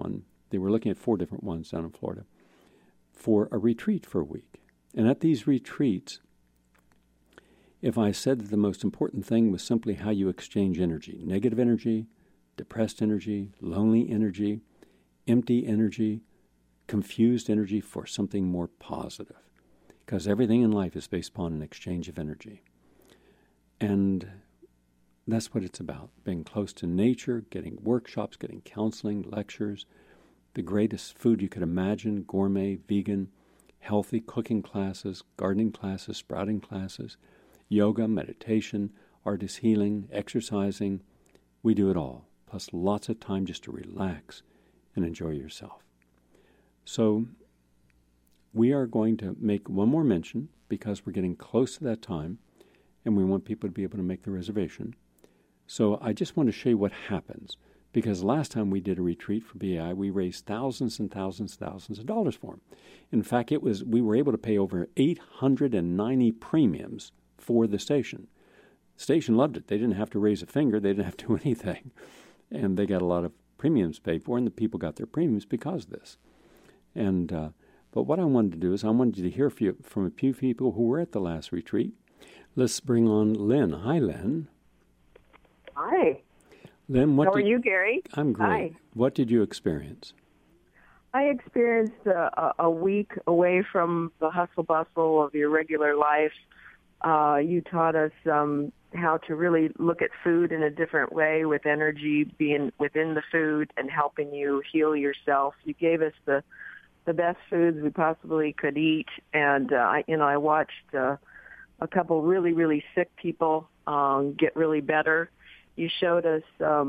Speaker 2: They were looking at 4 different ones down in Florida for a retreat for a week. And at these retreats, if I said that the most important thing was simply how you exchange energy, negative energy, depressed energy, lonely energy, empty energy, confused energy for something more positive. Because everything in life is based upon an exchange of energy. And that's what it's about, being close to nature, getting workshops, getting counseling, lectures, the greatest food you could imagine, gourmet, vegan, healthy cooking classes, gardening classes, sprouting classes, yoga, meditation, artist healing, exercising. We do it all, plus lots of time just to relax and enjoy yourself. So we are going to make one more mention because we're getting close to that time and we want people to be able to make the reservation. So I just want to show you what happens, because last time we did a retreat for BAI, we raised thousands and thousands and thousands of dollars for them. In fact, we were able to pay over 890 premiums for the station. The station loved it. They didn't have to raise a finger. They didn't have to do anything. And they got a lot of premiums paid for, and the people got their premiums because of this. And but what I wanted to do is I wanted you to hear from a few people who were at the last retreat. Let's bring on Lynn. Hi, Lynn.
Speaker 7: Hi.
Speaker 2: Lynn,
Speaker 7: How are you, Gary?
Speaker 2: I'm great.
Speaker 7: Hi.
Speaker 2: What did you experience?
Speaker 7: I experienced a week away from the hustle bustle of your regular life. You taught us how to really look at food in a different way, with energy being within the food and helping you heal yourself. You gave us the best foods we possibly could eat, and I watched a couple really, really sick people get really better. You showed us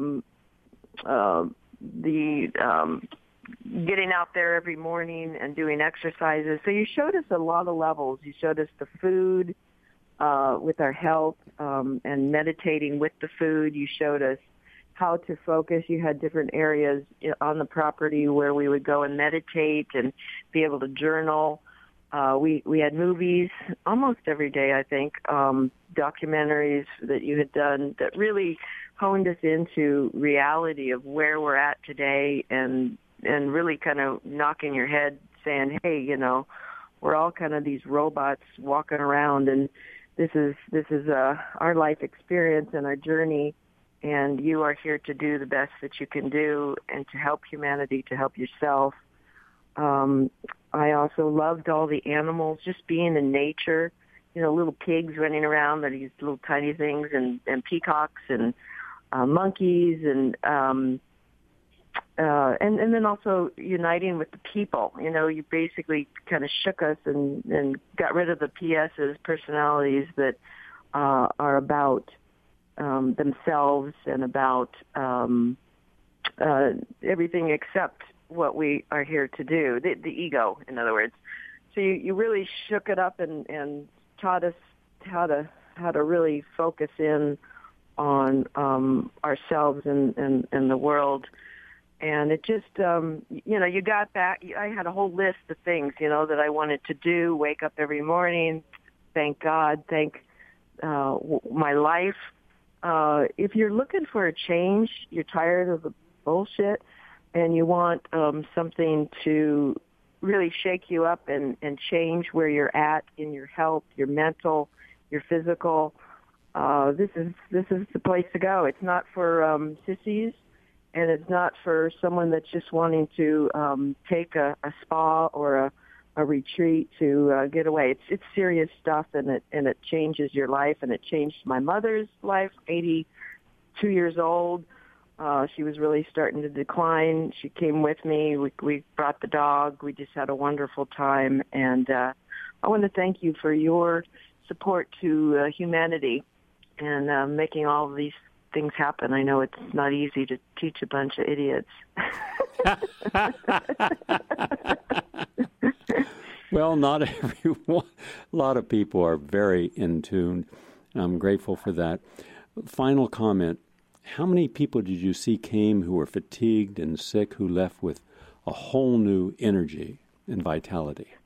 Speaker 7: getting out there every morning and doing exercises. So you showed us a lot of levels. You showed us the food with our health and meditating with the food. You showed us how to focus. You had different areas on the property where we would go and meditate and be able to journal. We had movies almost every day, I think, documentaries that you had done that really honed us into reality of where we're at today, and really kind of knocking your head saying, hey, we're all kind of these robots walking around, and this is our life experience and our journey, and you are here to do the best that you can do and to help humanity, to help yourself. I also loved all the animals, just being in nature, little pigs running around, that are these little tiny things, and peacocks and monkeys, and then also uniting with the people. You basically kind of shook us and got rid of the PS's, personalities that are about themselves and about everything except what we are here to do, the ego, in other words. So you really shook it up and taught us how to really focus in on ourselves and the world. And it just, you got back. I had a whole list of things, that I wanted to do, wake up every morning, thank God, thank my life. If you're looking for a change, you're tired of the bullshit, and you want something to really shake you up and change where you're at in your health, your mental, your physical, this is the place to go. It's not for sissies, and it's not for someone that's just wanting to take a spa or a retreat to get away. It's serious stuff, and it changes your life, and it changed my mother's life, 82 years old. She was really starting to decline. She came with me. We brought the dog. We just had a wonderful time. And I want to thank you for your support to humanity and making all of these things happen. I know it's not easy to teach a bunch of idiots.
Speaker 2: Well, not everyone. A lot of people are very in tune. I'm grateful for that. Final comment. How many people did you see came who were fatigued and sick, who left with a whole new energy and vitality?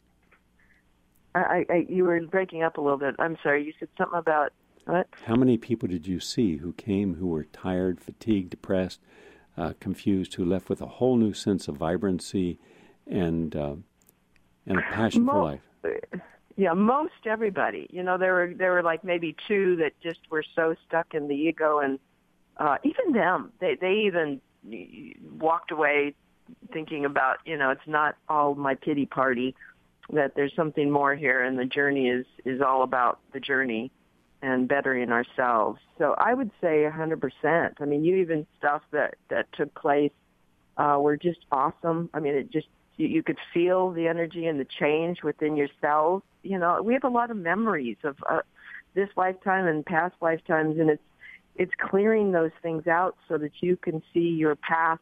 Speaker 7: You were breaking up a little bit. I'm sorry. You said something about what?
Speaker 2: How many people did you see who came who were tired, fatigued, depressed, confused, who left with a whole new sense of vibrancy and a passion for life?
Speaker 7: Yeah, most everybody. You know, there were like maybe two that just were so stuck in the ego, and even them, they even walked away thinking about, you know, it's not all my pity party, that there's something more here, and the journey is all about the journey and bettering ourselves. So I would say 100%. I mean, even stuff that took place were just awesome. I mean, it just, you could feel the energy and the change within yourselves. You know, we have a lot of memories of this lifetime and past lifetimes, and it's clearing those things out so that you can see your path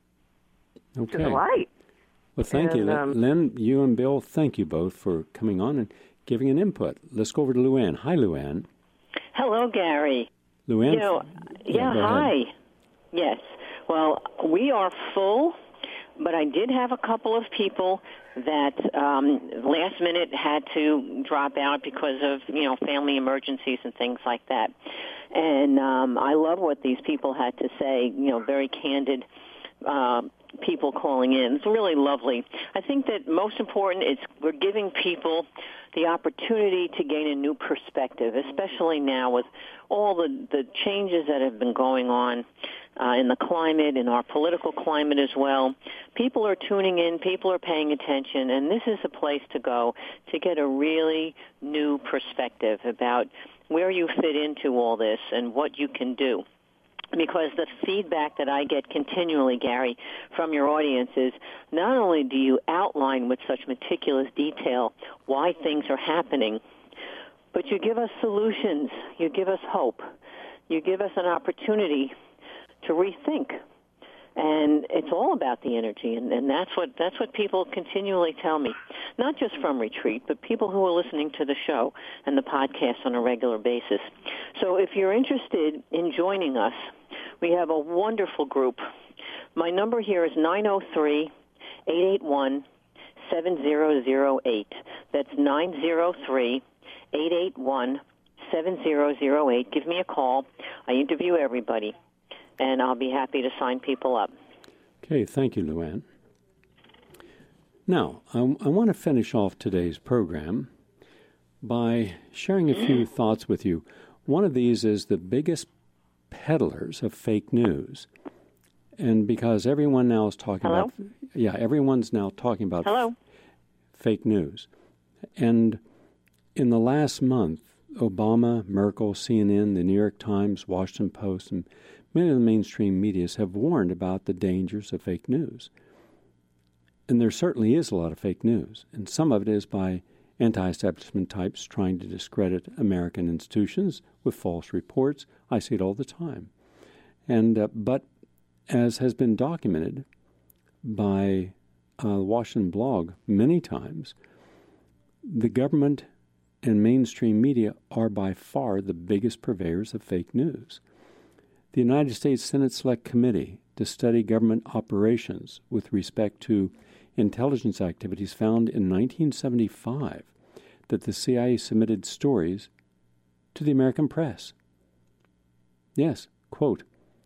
Speaker 7: to the light.
Speaker 2: Well, thank you. Lynn, you and Bill, thank you both for coming on and giving an input. Let's go over to Luann. Hi, Luann.
Speaker 8: Hello, Gary.
Speaker 2: Luann?
Speaker 8: You know, hi. Yes. Well, we are full, but I did have a couple of people that last minute had to drop out because of, you know, family emergencies and things like that. And I love what these people had to say, you know, very candid people calling in. It's really lovely. I think that most important is we're giving people the opportunity to gain a new perspective, especially now with all the changes that have been going on in the climate, in our political climate as well. People are tuning in, people are paying attention, and this is a place to go to get a really new perspective about where you fit into all this and what you can do. Because the feedback that I get continually, Gary, from your audience is not only do you outline with such meticulous detail why things are happening, but you give us solutions, you give us hope, you give us an opportunity to rethink. And it's all about the energy, and that's what people continually tell me, not just from retreat, but people who are listening to the show and the podcast on a regular basis. So if you're interested in joining us, we have a wonderful group. My number here is 903-881-7008. That's 903-881-7008. Give me a call. I interview everybody, and I'll be happy to sign people up.
Speaker 2: Okay, thank you, Luann. Now, I want to finish off today's program by sharing a few thoughts with you. One of these is the biggest peddlers of fake news. And because everyone now is talking about... everyone's now talking about fake news. And in the last month, Obama, Merkel, CNN, the New York Times, Washington Post, and many of the mainstream medias have warned about the dangers of fake news. And there certainly is a lot of fake news, and some of it is by anti-establishment types trying to discredit American institutions with false reports. I see it all the time. And but as has been documented by Washington Blog many times, the government and mainstream media are by far the biggest purveyors of fake news. The United States Senate Select Committee to study government operations with respect to intelligence activities found in 1975 that the CIA submitted stories to the American press. Yes, quote,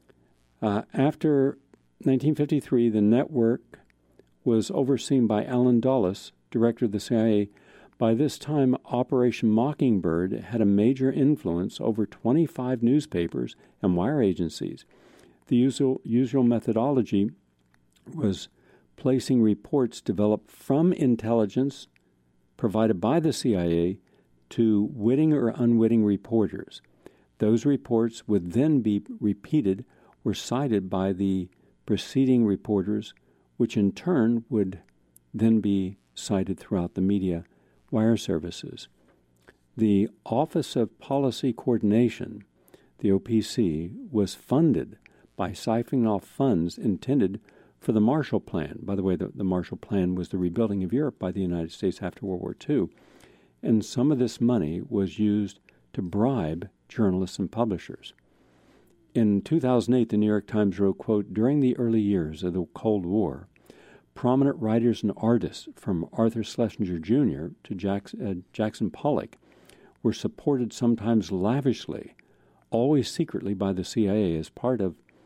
Speaker 2: after 1953, the network was overseen by Allen Dulles, director of the CIA. By this time, Operation Mockingbird had a major influence over 25 newspapers and wire agencies. The usual methodology was placing reports developed from intelligence provided by the CIA to witting or unwitting reporters. Those reports would then be repeated or cited by the preceding reporters, which in turn would then be cited throughout the media wire services. The Office of Policy Coordination, the OPC, was funded by siphoning off funds intended for the Marshall Plan. By the way, the Marshall Plan was the rebuilding of Europe by the United States after World War II. And some of this money was used to bribe journalists and publishers. In 2008, the New York Times wrote, quote, during the early years of the Cold War, prominent writers and artists from Arthur Schlesinger Jr. to Jackson Pollock were supported sometimes lavishly, always secretly by the CIA as part of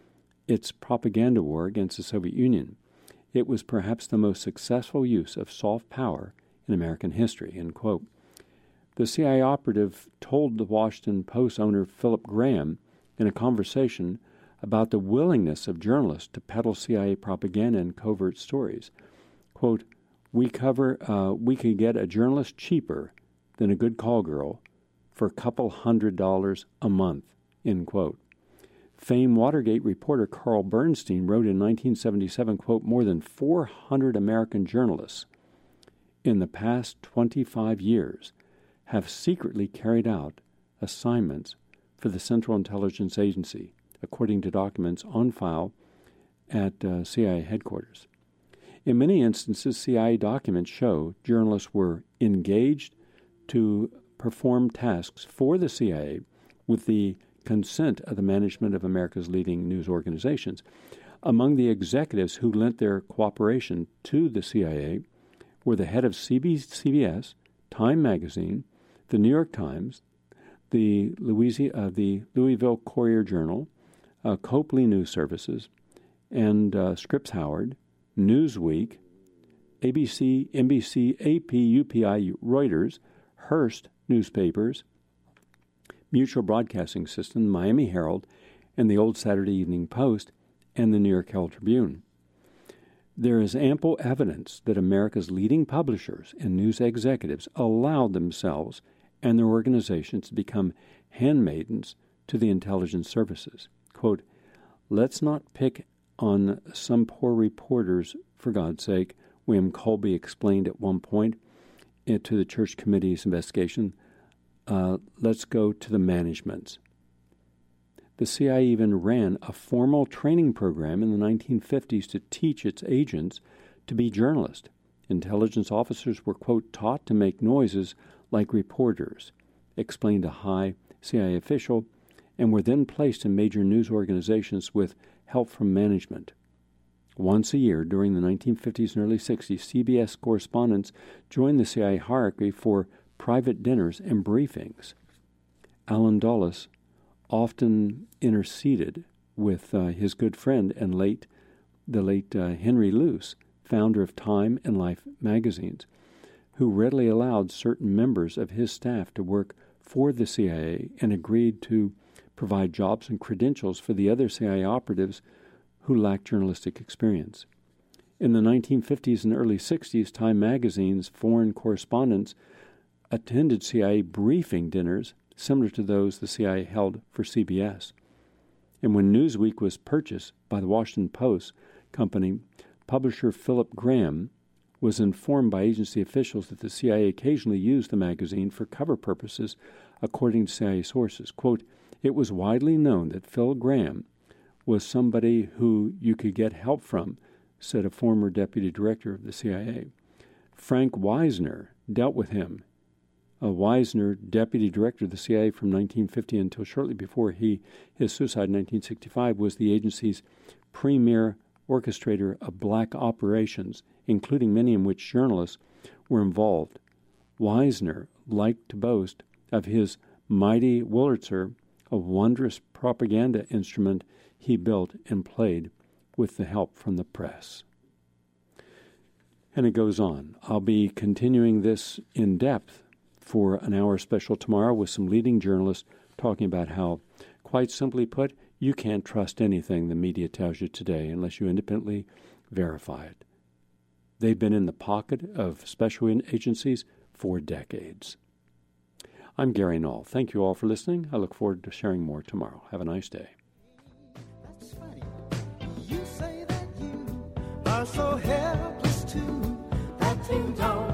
Speaker 2: its propaganda war against the Soviet Union. It was perhaps the most successful use of soft power in American history, end quote. The CIA operative told the Washington Post owner Philip Graham in a conversation about the willingness of journalists to peddle CIA propaganda and covert stories. Quote, we could get a journalist cheaper than a good call girl for a couple $100 a month, end quote. Famed Watergate reporter Carl Bernstein wrote in 1977, quote, more than 400 American journalists in the past 25 years have secretly carried out assignments for the Central Intelligence Agency, according to documents on file at CIA headquarters. In many instances, CIA documents show journalists were engaged to perform tasks for the CIA with the consent of the management of America's leading news organizations. Among the executives who lent their cooperation to the CIA were the head of CBS, Time Magazine, the New York Times, the Louisville Courier-Journal, Copley News Services, and Scripps Howard, Newsweek, ABC, NBC, AP, UPI, Reuters, Hearst newspapers, Mutual Broadcasting System, Miami Herald, and the Old Saturday Evening Post, and the New York Herald Tribune. There is ample evidence that America's leading publishers and news executives allowed themselves and their organizations to become handmaidens to the intelligence services. Quote, let's not pick on some poor reporters, for God's sake, William Colby explained at one point to the Church Committee's investigation. Let's go to the managements. The CIA even ran a formal training program in the 1950s to teach its agents to be journalists. Intelligence officers were, quote, taught to make noises like reporters, explained a high CIA official, and were then placed in major news organizations with help from management. Once a year during the 1950s and early 60s, CBS correspondents joined the CIA hierarchy for private dinners and briefings. Allen Dulles often interceded with his good friend and the late Henry Luce, founder of Time and Life magazines, who readily allowed certain members of his staff to work for the CIA and agreed to provide jobs and credentials for the other CIA operatives who lacked journalistic experience. In the 1950s and early 60s, Time magazine's foreign correspondents attended CIA briefing dinners similar to those the CIA held for CBS. And when Newsweek was purchased by the Washington Post company, publisher Philip Graham was informed by agency officials that the CIA occasionally used the magazine for cover purposes, according to CIA sources. Quote, it was widely known that Phil Graham was somebody who you could get help from, said a former deputy director of the CIA. Frank Wisner dealt with him. Wisner, deputy director of the CIA from 1950 until shortly before his suicide in 1965, was the agency's premier orchestrator of black operations, including many in which journalists were involved. Wisner liked to boast of his mighty Wurlitzer, a wondrous propaganda instrument he built and played with the help from the press. And it goes on. I'll be continuing this in depth for an hour special tomorrow with some leading journalists talking about how, quite simply put, you can't trust anything the media tells you today unless you independently verify it. They've been in the pocket of special agencies for decades. I'm Gary Null. Thank you all for listening. I look forward to sharing more tomorrow. Have a nice day.
Speaker 6: That's funny. You say that you are so helpless too, that you don't